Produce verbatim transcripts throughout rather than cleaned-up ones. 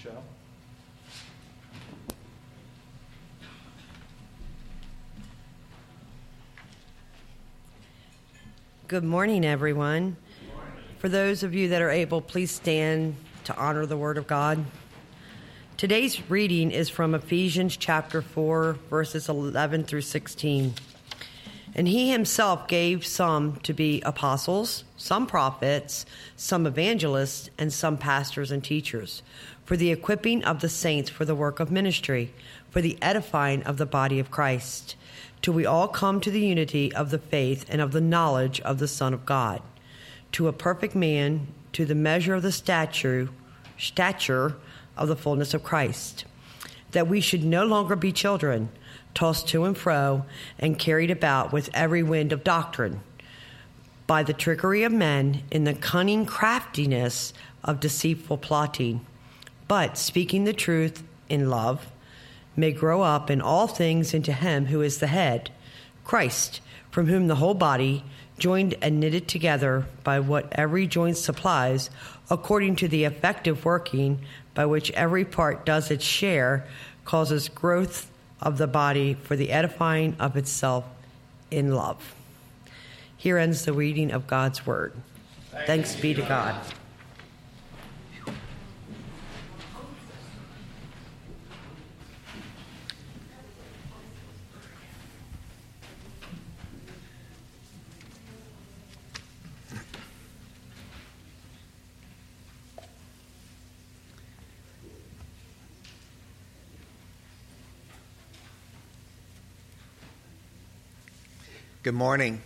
Michelle. Good morning, everyone. Good morning. For those of you that are able, please stand to honor the Word of God. Today's reading is from Ephesians chapter four, verses eleven through sixteen. And he himself gave some to be apostles, some prophets, some evangelists, and some pastors and teachers, for the equipping of the saints for the work of ministry, for the edifying of the body of Christ, till we all come to the unity of the faith and of the knowledge of the Son of God, to a perfect man, to the measure of the stature, stature of the fullness of Christ, that we should no longer be children, tossed to and fro and carried about with every wind of doctrine, by the trickery of men in the cunning craftiness of deceitful plotting, but speaking the truth in love, may grow up in all things into him who is the head, Christ, from whom the whole body, joined and knitted together by what every joint supplies, according to the effective working by which every part does its share, causes growth of the body for the edifying of itself in love. Here ends the reading of God's word. Thanks, Thanks be to God. Good morning.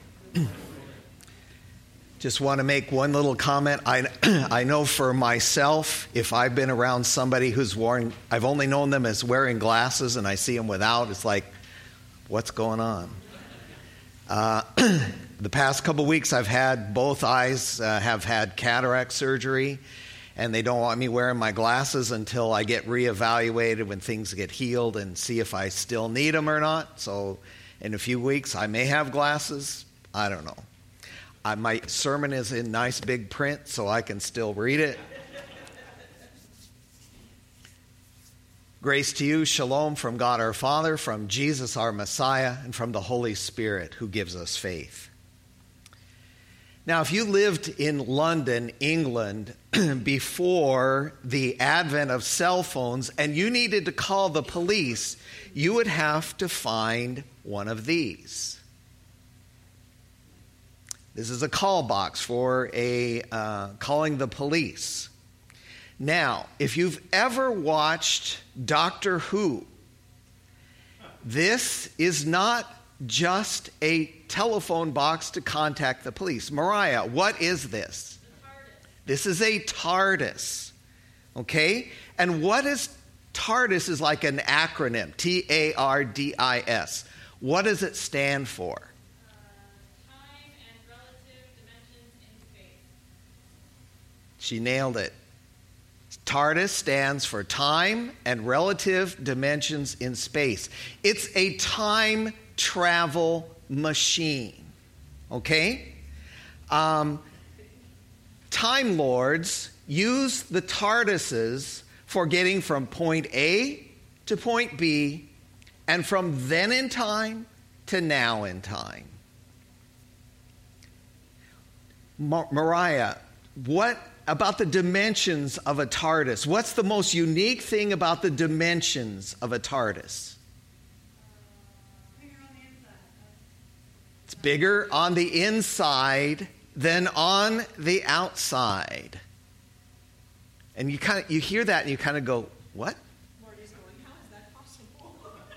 Just want to make one little comment. I I know for myself, if I've been around somebody who's wearing, I've only known them as wearing glasses and I see them without, it's like, what's going on? Uh, the past couple weeks I've had both eyes uh, have had cataract surgery, and they don't want me wearing my glasses until I get reevaluated when things get healed and see if I still need them or not. So in a few weeks, I may have glasses. I don't know. I, my sermon is in nice big print, so I can still read it. Grace to you, shalom from God our Father, from Jesus our Messiah, and from the Holy Spirit who gives us faith. Now, if you lived in London, England, before the advent of cell phones and you needed to call the police, you would have to find one of these. This is a call box for a uh, calling the police. Now, if you've ever watched Doctor Who, this is not just a telephone box to contact the police. Mariah, what is this? This is a TARDIS. Okay? And what is TARDIS is like an acronym, T A R D I S. What does it stand for? Uh, time and relative dimensions in space. She nailed it. TARDIS stands for time and relative dimensions in space. It's a time travel machine. Okay? Um, Time Lords use the TARDISes for getting from point A to point B, and from then in time to now in time. Mar- Mariah, what about the dimensions of a TARDIS? What's the most unique thing about the dimensions of a TARDIS? It's bigger on the inside than on the outside. And you kind of you hear that and you kind of go, what? Marty's going, how is that possible?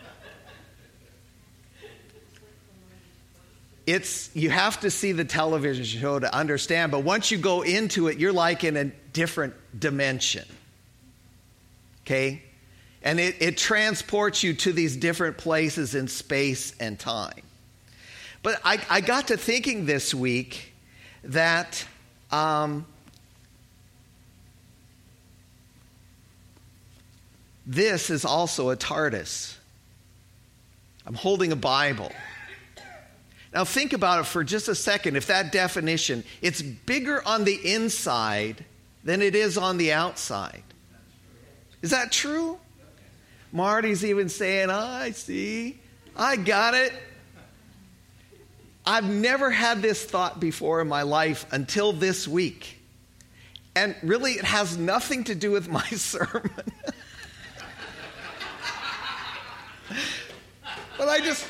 It's you have to see the television show to understand, but once you go into it, you're like in a different dimension. Okay? And it, it transports you to these different places in space and time. But I, I got to thinking this week that um, this is also a TARDIS. I'm holding a Bible. Now think about it for just a second. If that definition, it's bigger on the inside than it is on the outside. Is that true? Marty's even saying, I see. I got it. I've never had this thought before in my life until this week. And really, it has nothing to do with my sermon. But I just,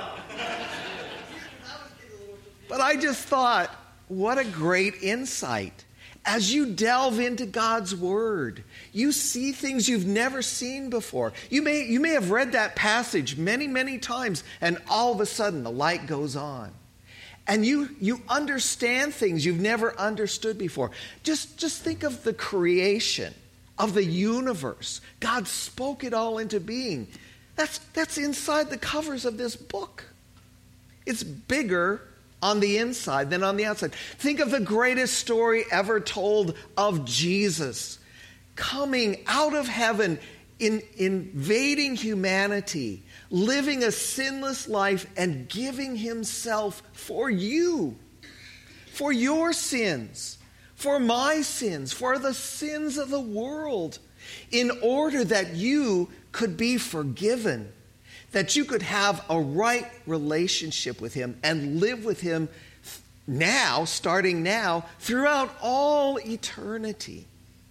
but I just thought, what a great insight. As you delve into God's Word, you see things you've never seen before. You may, you may have read that passage many, many times, and all of a sudden the light goes on. And you, you understand things you've never understood before. Just, just think of the creation of the universe. God spoke it all into being. That's, that's inside the covers of this book. It's bigger on the inside than on the outside. Think of the greatest story ever told of Jesus coming out of heaven, in, invading humanity, living a sinless life and giving himself for you, for your sins, for my sins, for the sins of the world, in order that you could be forgiven, that you could have a right relationship with him and live with him now, starting now, throughout all eternity.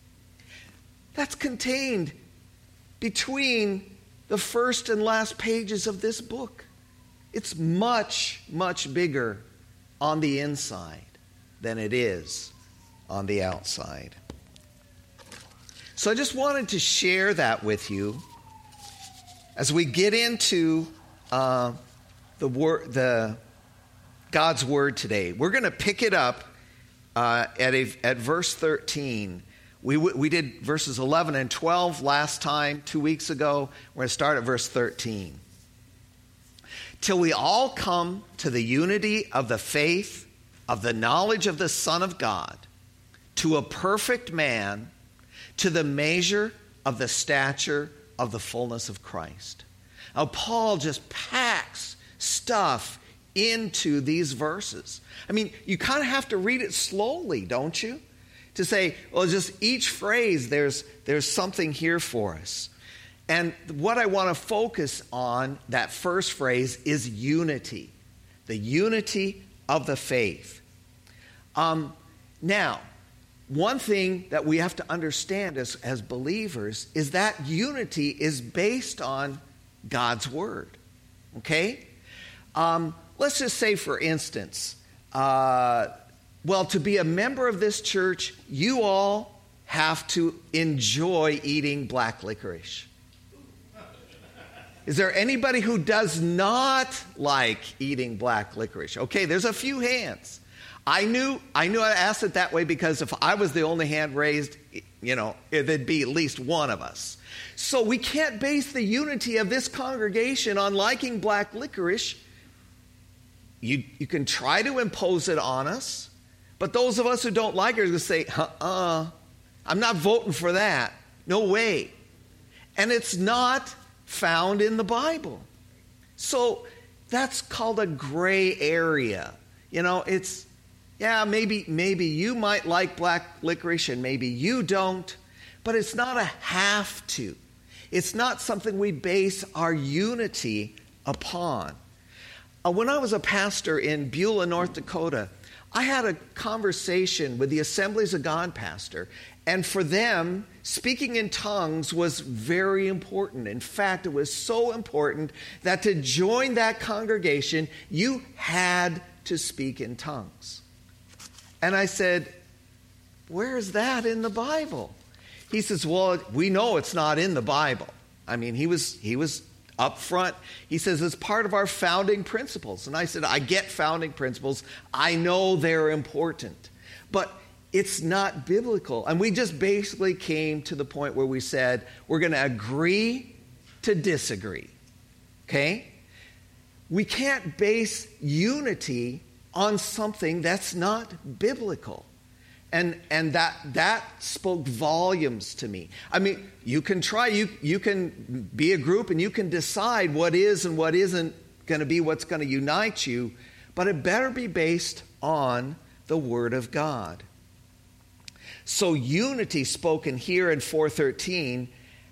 That's contained between the first and last pages of this book. It's much, much bigger on the inside than it is on the outside. So I just wanted to share that with you as we get into uh, the word, the God's Word today. We're going to pick it up uh, at a, at verse thirteen. We we did verses eleven and twelve last time, two weeks ago. We're going to start at verse thirteen. Till we all come to the unity of the faith, of the knowledge of the Son of God, to a perfect man, to the measure of the stature of the fullness of Christ. Now, Paul just packs stuff into these verses. I mean, you kind of have to read it slowly, don't you? To say, well, just each phrase, there's, there's something here for us. And what I want to focus on, that first phrase, is unity. The unity of the faith. Um, now, one thing that we have to understand as, as believers is that unity is based on God's Word. Okay? Um, let's just say, for instance, uh, well, to be a member of this church, you all have to enjoy eating black licorice. Is there anybody who does not like eating black licorice? Okay, there's a few hands. I knew I knew I asked it that way because if I was the only hand raised, you know, there'd be at least one of us. So we can't base the unity of this congregation on liking black licorice. You, you can try to impose it on us, but those of us who don't like it are going to say, uh-uh, I'm not voting for that. No way. And it's not found in the Bible. So that's called a gray area. You know, it's, yeah, maybe maybe you might like black licorice and maybe you don't, but it's not a have to. It's not something we base our unity upon. Uh, when I was a pastor in Beulah, North Dakota, I had a conversation with the Assemblies of God pastor, and for them, speaking in tongues was very important. In fact, it was so important that to join that congregation, you had to speak in tongues. And I said, where is that in the Bible? He says, well, we know it's not in the Bible. I mean, he was he was up front. He says, it's part of our founding principles. And I said, I get founding principles. I know they're important. But it's not biblical. And we just basically came to the point where we said, we're going to agree to disagree. Okay? We can't base unity on something that's not biblical. And and that that spoke volumes to me. I mean, you can try, you you can be a group and you can decide what is and what isn't going to be what's going to unite you, but it better be based on the Word of God. So unity spoken here in four thirteen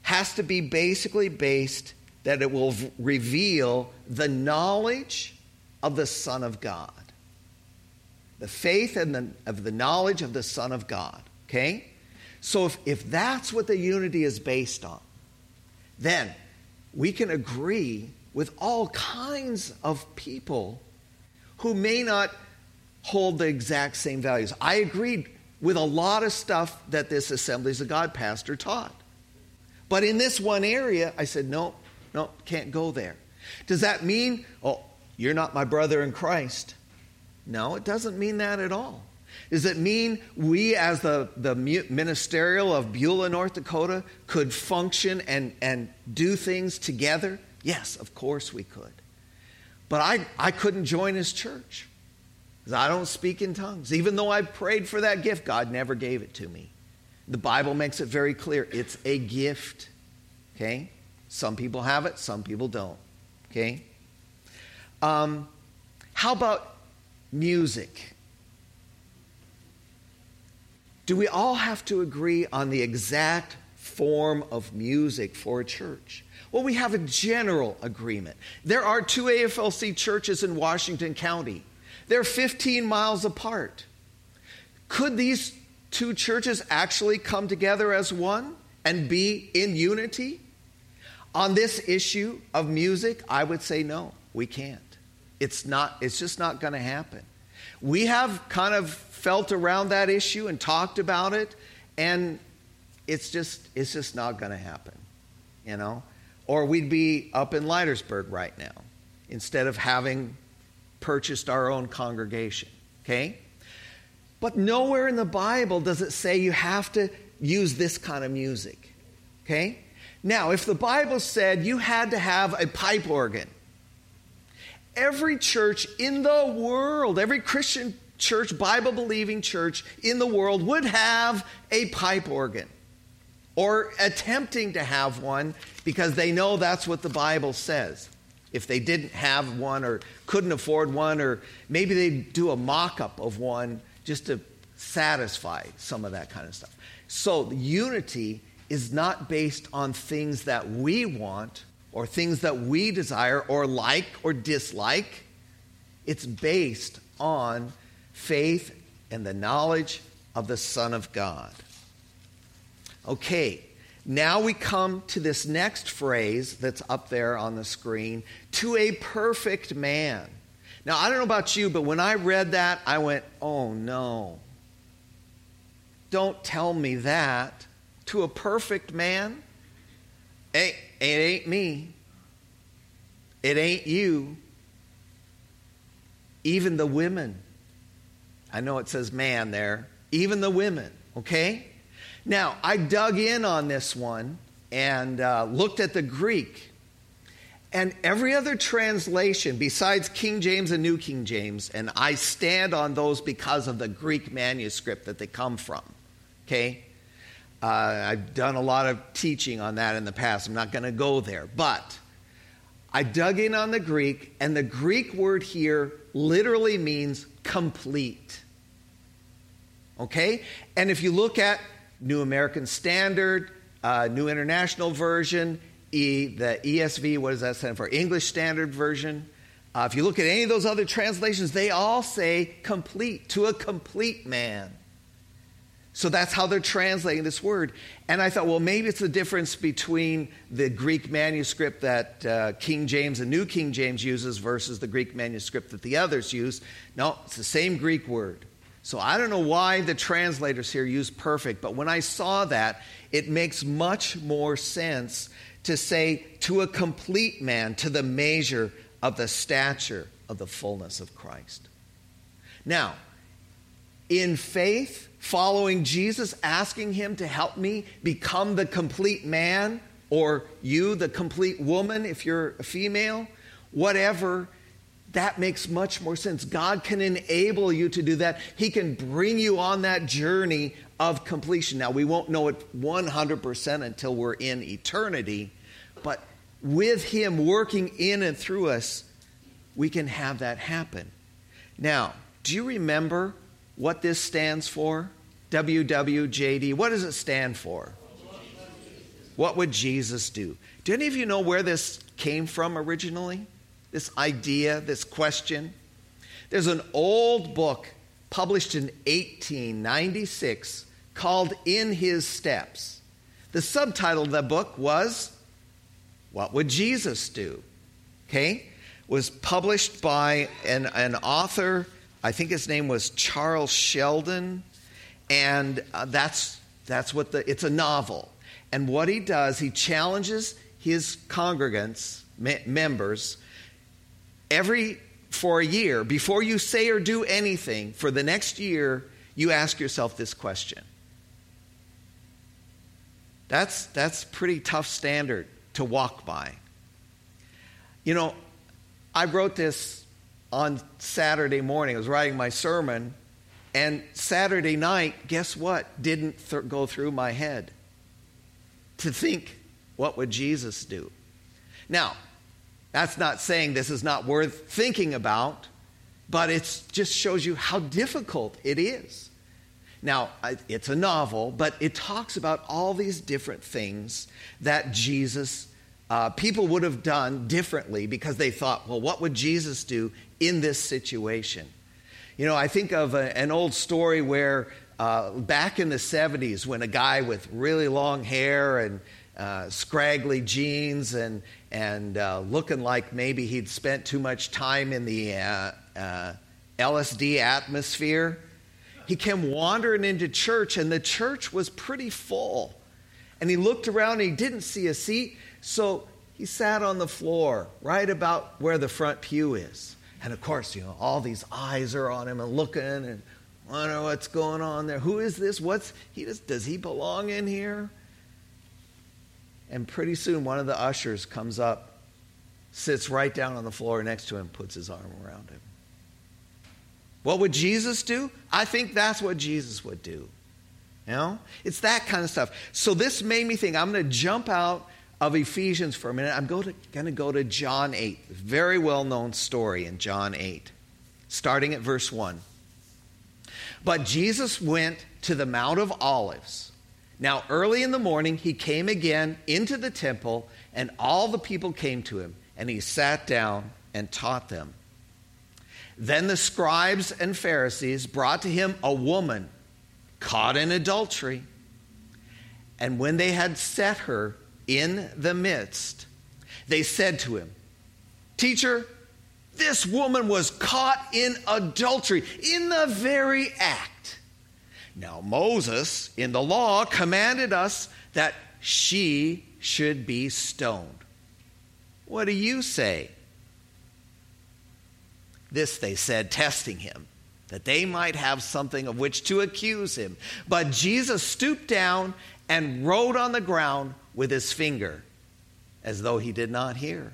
has to be basically based that it will v- reveal the knowledge of the Son of God. The faith and the, of the knowledge of the Son of God. Okay? So if, if that's what the unity is based on, then we can agree with all kinds of people who may not hold the exact same values. I agreed with a lot of stuff that this Assemblies of God pastor taught. But in this one area, I said, no, no, can't go there. Does that mean, oh, you're not my brother in Christ? No, it doesn't mean that at all. Does it mean we as the, the ministerial of Beulah, North Dakota, could function and, and do things together? Yes, of course we could. But I, I couldn't join his church because I don't speak in tongues. Even though I prayed for that gift, God never gave it to me. The Bible makes it very clear. It's a gift. Okay? Some people have it, some people don't. Okay? Um, how about music? Do we all have to agree on the exact form of music for a church? Well, we have a general agreement. There are two A F L C churches in Washington County. They're fifteen miles apart. Could these two churches actually come together as one and be in unity? On this issue of music, I would say no, we can't. It's not, it's just not going to happen. We have kind of felt around that issue and talked about it, and it's just it's just not going to happen, you know? Or we'd be up in Leitersburg right now instead of having purchased our own congregation, okay? But nowhere in the Bible does it say you have to use this kind of music, okay? Now, if the Bible said you had to have a pipe organ, every church in the world, every Christian church, Bible-believing church in the world would have a pipe organ or attempting to have one because they know that's what the Bible says. If they didn't have one or couldn't afford one, or maybe they'd do a mock-up of one just to satisfy some of that kind of stuff. So the unity is not based on things that we want or things that we desire or like or dislike. It's based on faith and the knowledge of the Son of God. Okay, now we come to this next phrase that's up there on the screen, to a perfect man. Now, I don't know about you, but when I read that, I went, oh no. Don't tell me that. To a perfect man? It, it ain't me. It ain't you. Even the women. I know it says man there. Even the women, okay? Now, I dug in on this one and uh, looked at the Greek. And every other translation, besides King James and New King James, and I stand on those because of the Greek manuscript that they come from, okay? Uh, I've done a lot of teaching on that in the past. I'm not going to go there. But I dug in on the Greek, and the Greek word here literally means complete. Okay? And if you look at New American Standard, uh, New International Version, e, the E S V, what does that stand for? English Standard Version. Uh, if you look at any of those other translations, they all say complete, to a complete man. So that's how they're translating this word. And I thought, well, maybe it's the difference between the Greek manuscript that uh, King James and New King James uses versus the Greek manuscript that the others use. No, it's the same Greek word. So I don't know why the translators here use perfect, but when I saw that, it makes much more sense to say to a complete man, to the measure of the stature of the fullness of Christ. Now, in faith, following Jesus, asking him to help me become the complete man, or you, the complete woman, if you're a female, whatever, that makes much more sense. God can enable you to do that. He can bring you on that journey of completion. Now, we won't know it one hundred percent until we're in eternity, but with him working in and through us, we can have that happen. Now, do you remember what this stands for? W W J D. What does it stand for? What would Jesus do? Do any of you know where this came from originally? This idea, this question? There's an old book published in eighteen ninety-six called In His Steps. The subtitle of the book was, What Would Jesus Do? Okay? It was published by an, an author, I think his name was Charles Sheldon, and uh, that's that's what the, it's a novel. And what he does, he challenges his congregants, me- members, every, for a year, before you say or do anything, for the next year, you ask yourself this question. That's that's pretty tough standard to walk by. You know, I wrote this on Saturday morning. I was writing my sermon, and Saturday night, guess what? Didn't th- go through my head. To think, what would Jesus do? Now, that's not saying this is not worth thinking about, but it just shows you how difficult it is. Now, it's a novel, but it talks about all these different things that Jesus, uh, people would have done differently because they thought, well, what would Jesus do in this situation? You know, I think of a, an old story where uh, back in the seventies, when a guy with really long hair and uh, scraggly jeans and, and uh, looking like maybe he'd spent too much time in the uh, uh, L S D atmosphere, he came wandering into church, and the church was pretty full. And he looked around, and he didn't see a seat, so he sat on the floor right about where the front pew is. And of course, you know, all these eyes are on him and looking and wonder what's going on there. Who is this? What's he does, does he belong in here? And pretty soon, one of the ushers comes up, sits right down on the floor next to him, puts his arm around him. What would Jesus do? I think that's what Jesus would do. You know? It's that kind of stuff. So this made me think, I'm going to jump out of Ephesians for a minute. I'm going to, going to go to John eight. Very well-known story in John eight. Starting at verse one. But Jesus went to the Mount of Olives. Now early in the morning he came again into the temple, and all the people came to him, and he sat down and taught them. Then the scribes and Pharisees brought to him a woman caught in adultery. And when they had set her in the midst, they said to him, Teacher, this woman was caught in adultery, in the very act. Now Moses in the law commanded us that she should be stoned. What do you say? This they said, testing him, that they might have something of which to accuse him. But Jesus stooped down and wrote on the ground with his finger, as though he did not hear.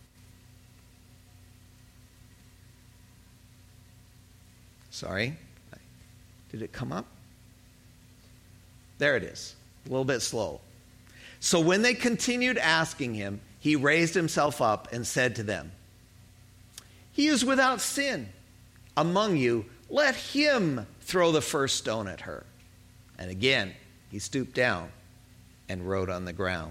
Sorry, did it come up? There it is, a little bit slow. So when they continued asking him, he raised himself up and said to them, He is without sin among you. Let him throw the first stone at her. And again, he stooped down and wrote on the ground.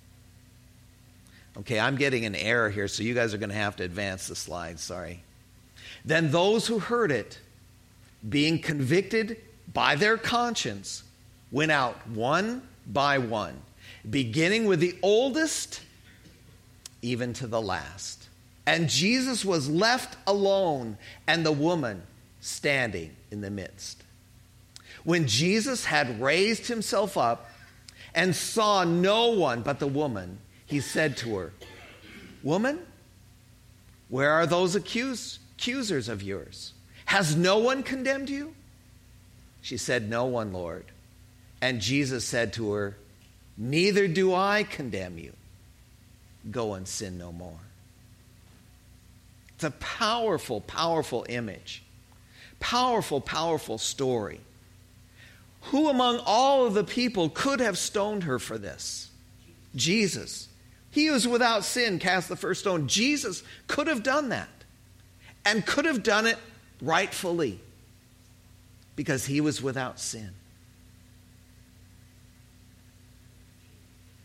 Okay, I'm getting an error here, so you guys are going to have to advance the slide. Sorry. Then those who heard it, being convicted by their conscience, went out one by one, beginning with the oldest, even to the last. And Jesus was left alone, and the woman standing in the midst. When Jesus had raised himself up and saw no one but the woman, he said to her, Woman, where are those accuse, accusers of yours? Has no one condemned you? She said, No one, Lord. And Jesus said to her, Neither do I condemn you. Go and sin no more. It's a powerful, powerful image. Powerful, powerful story. Who among all of the people could have stoned her for this? Jesus. He who was without sin cast the first stone. Jesus could have done that. And could have done it rightfully. Because he was without sin.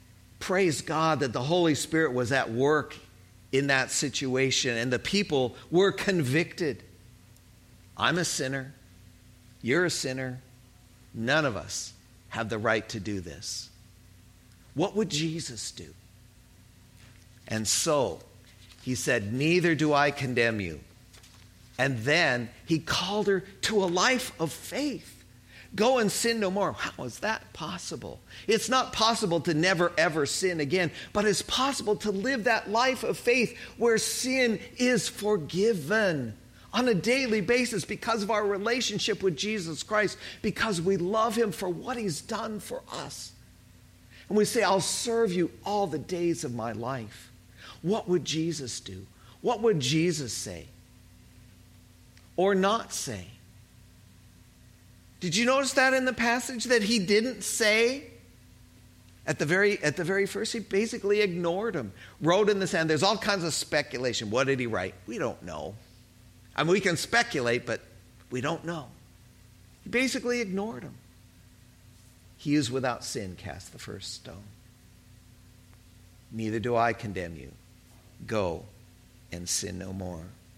praise God that the Holy Spirit was at work in that situation and the people were convicted. I'm a sinner. You're a sinner. None of us have the right to do this. What would Jesus do? And so he said, neither do I condemn you. And then he called her to a life of faith. Go and sin no more. How is that possible? It's not possible to never ever sin again, but it's possible to live that life of faith where sin is forgiven on a daily basis because of our relationship with Jesus Christ, because we love him for what he's done for us. And we say, I'll serve you all the days of my life. What would Jesus do? What would Jesus say? Or not say? Did you notice that in the passage that he didn't say? At the very at the very first, he basically ignored him. Wrote in the sand. There's all kinds of speculation. What did he write? We don't know. I mean, we can speculate, but we don't know. He basically ignored him. He is without sin, cast the first stone. Neither do I condemn you. Go and sin no more.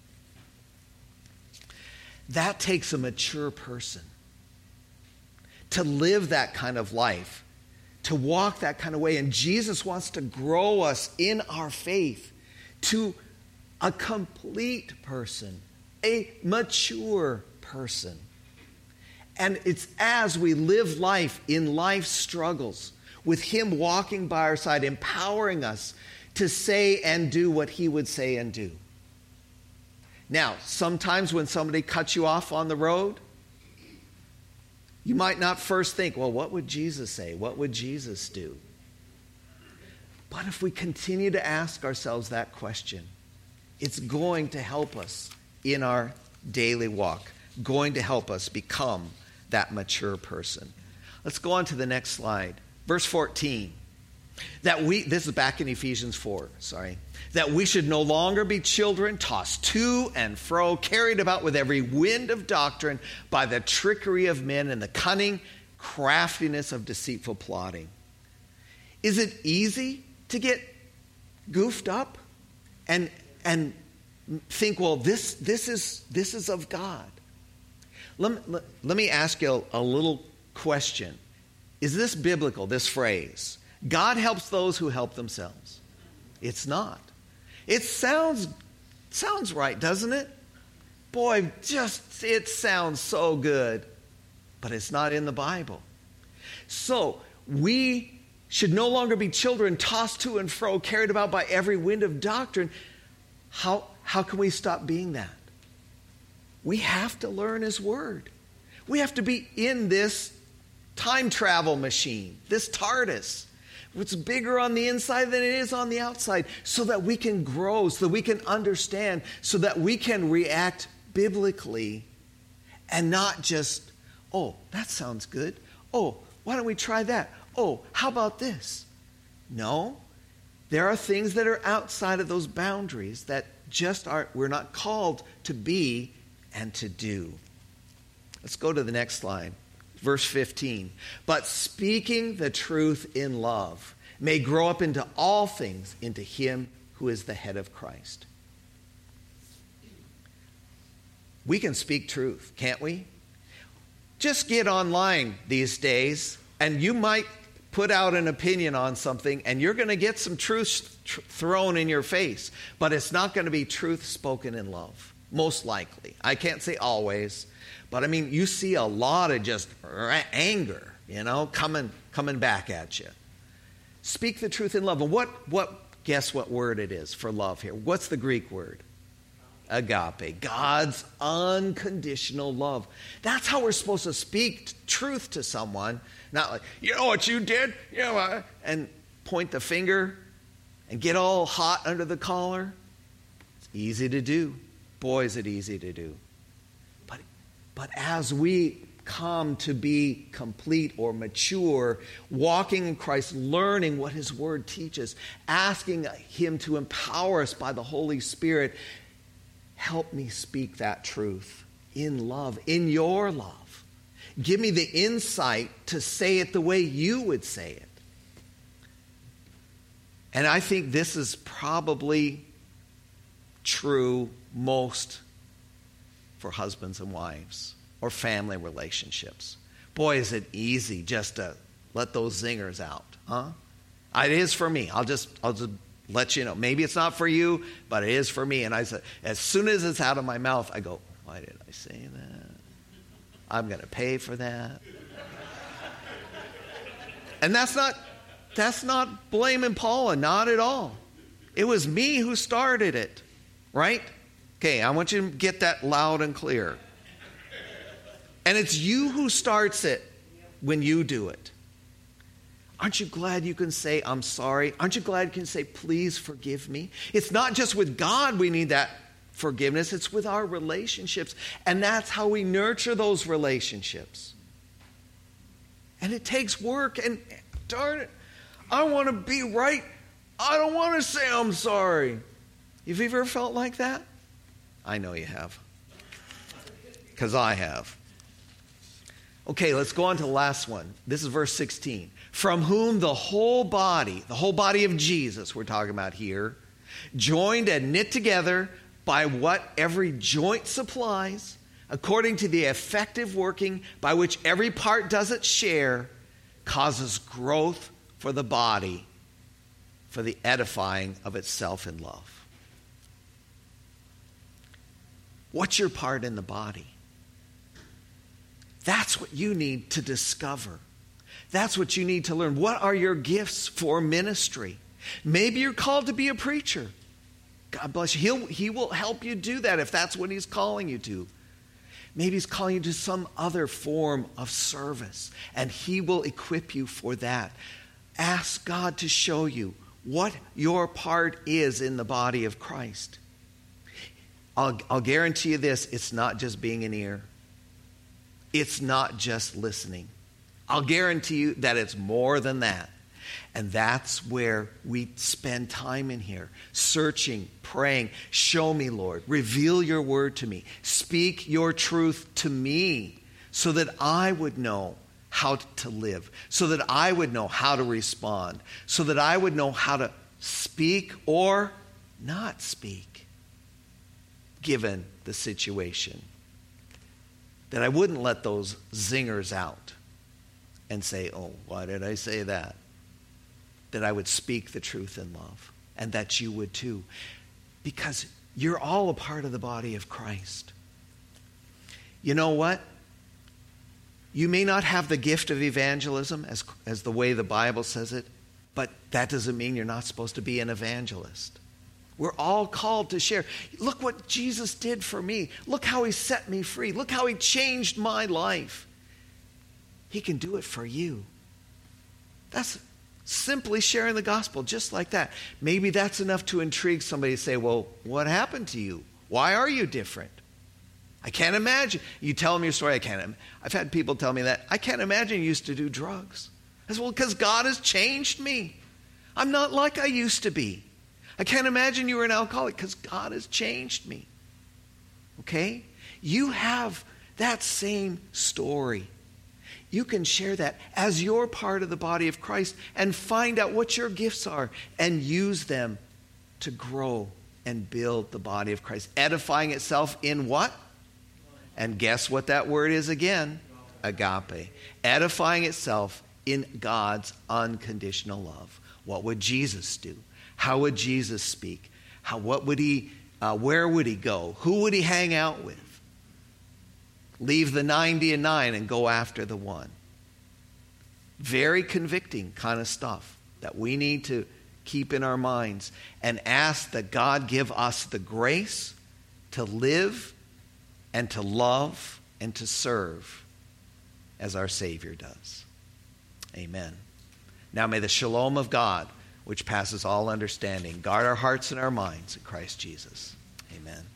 That takes a mature person to live that kind of life, to walk that kind of way. And Jesus wants to grow us in our faith to a complete person, a mature person. And it's as we live life in life's struggles, with him walking by our side, empowering us to say and do what he would say and do. Now, sometimes when somebody cuts you off on the road, you might not first think, well, what would Jesus say? What would Jesus do? But if we continue to ask ourselves that question, it's going to help us in our daily walk, going to help us become that mature person. Let's go on to the next slide. Verse fourteen. That we, this is back in Ephesians four, sorry. That we should no longer be children tossed to and fro, carried about with every wind of doctrine by the trickery of men and the cunning craftiness of deceitful plotting. Is it easy to get goofed up and and think, well, this this is this is of God? Let, let, let me ask you a, a little question. Is this biblical, this phrase? God helps those who help themselves. It's not. It sounds sounds right, doesn't it? Boy, just it sounds so good. But it's not in the Bible. So we should no longer be children tossed to and fro, carried about by every wind of doctrine. How, how can we stop being that? We have to learn his word. We have to be in this time travel machine, this TARDIS. It's bigger on the inside than it is on the outside, so that we can grow, so that we can understand, so that we can react biblically and not just, oh, that sounds good. Oh, why don't we try that? Oh, how about this? No, there are things that are outside of those boundaries that just are, we're not called to be and to do. Let's go to the next slide. Verse fifteen. But speaking the truth in love may grow up into all things into him who is the head of Christ. We can speak truth, can't we? Just get online these days and you might put out an opinion on something and you're going to get some truth tr- thrown in your face, but it's not going to be truth spoken in love, most likely. I can't say always. But I mean, you see a lot of just anger, you know, coming coming back at you. Speak the truth in love. And what, what, guess what word it is for love here? What's the Greek word? Agape. God's unconditional love. That's how we're supposed to speak truth to someone. Not like, you know what you did? You know what? And point the finger and get all hot under the collar. It's easy to do. Boy, is it easy to do. But as we come to be complete or mature, walking in Christ, learning what his word teaches, asking him to empower us by the Holy Spirit, help me speak that truth in love, in your love. Give me the insight to say it the way you would say it. And I think this is probably true most for husbands and wives or family relationships. Boy, is it easy just to let those zingers out, huh? It is for me. I'll just, I'll just let you know. Maybe it's not for you, but it is for me. And I said, as soon as it's out of my mouth, I go, why did I say that? I'm going to pay for that. And that's not, that's not blaming Paula, not at all. It was me who started it, right? Okay, I want you to get that loud and clear. And it's you who starts it when you do it. Aren't you glad you can say, I'm sorry? Aren't you glad you can say, please forgive me? It's not just with God we need that forgiveness. It's with our relationships. And that's how we nurture those relationships. And it takes work. And darn it, I want to be right. I don't want to say I'm sorry. Have you ever felt like that? I know you have. Because I have. Okay, let's go on to the last one. This is verse sixteen. From whom the whole body, the whole body of Jesus we're talking about here, joined and knit together by what every joint supplies, according to the effective working by which every part does its share, causes growth for the body, for the edifying of itself in love. What's your part in the body? That's what you need to discover. That's what you need to learn. What are your gifts for ministry? Maybe you're called to be a preacher. God bless you. He'll, he will help you do that if that's what he's calling you to. Maybe he's calling you to some other form of service, and he will equip you for that. Ask God to show you what your part is in the body of Christ. I'll, I'll guarantee you this, it's not just being an ear. It's not just listening. I'll guarantee you that it's more than that. And that's where we spend time in here, searching, praying. Show me, Lord. Reveal your word to me. Speak your truth to me so that I would know how to live, so that I would know how to respond, so that I would know how to speak or not speak, given the situation. That I wouldn't let those zingers out and say, oh, why did I say that? That I would speak the truth in love, and that you would too. Because you're all a part of the body of Christ. You know what? You may not have the gift of evangelism as, as the way the Bible says it, but that doesn't mean you're not supposed to be an evangelist. We're all called to share. Look what Jesus did for me. Look how he set me free. Look how he changed my life. He can do it for you. That's simply sharing the gospel, just like that. Maybe that's enough to intrigue somebody to say, well, what happened to you? Why are you different? I can't imagine. You tell them your story. I can't. I've had people tell me that. I can't imagine you used to do drugs. I said, well, because God has changed me. I'm not like I used to be. I can't imagine you were an alcoholic because God has changed me. Okay? You have that same story. You can share that as your part of the body of Christ and find out what your gifts are and use them to grow and build the body of Christ. Edifying itself in what? And guess what that word is again? Agape. Edifying itself in God's unconditional love. What would Jesus do? How would Jesus speak? How, what would he, uh, where would he go? Who would he hang out with? Leave the ninety and nine and go after the one. Very convicting kind of stuff that we need to keep in our minds and ask that God give us the grace to live and to love and to serve as our Savior does. Amen. Now may the shalom of God, which passes all understanding, guard our hearts and our minds in Christ Jesus. Amen.